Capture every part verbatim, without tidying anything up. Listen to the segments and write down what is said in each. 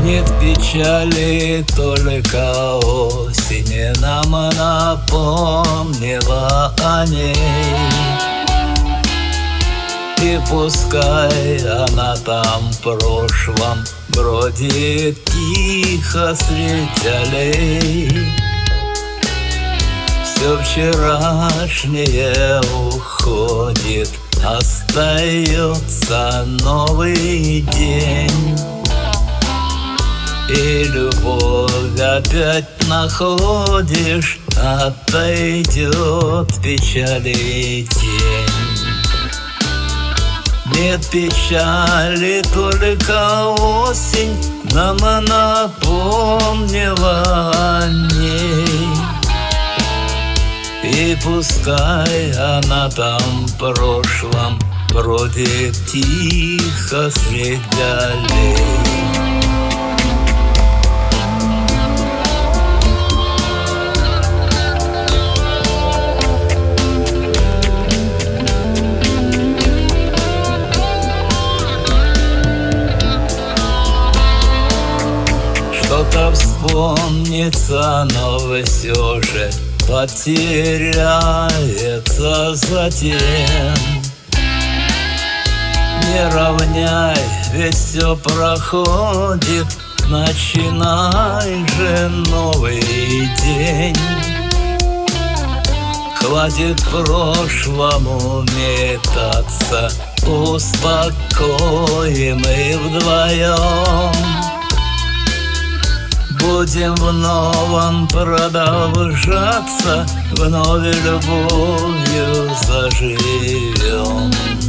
Нет печали, только осень нам напомнила о ней. И пускай она там в прошлом бродит тихо средь аллей, все вчерашнее уходит, остается новый день. И любовь опять находишь, отойдет печали тень. Нет печали, только осень нам напомнила о ней. И пускай она там в прошлом бродит тихо средь аллей. Что-то вспомнится, но все же потеряется затем. Не равняй, ведь все проходит, начинай же новый день. Хватит прошлому метаться, успокоим и вдвоем. Будем в новом продолжаться, вновь любовью заживем.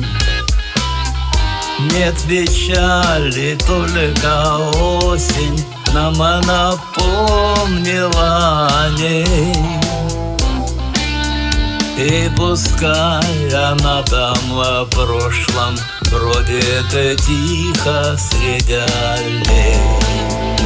Нет печали, только осень нам напомнила о ней. И пускай она там в прошлом бродит тихо средь аллей.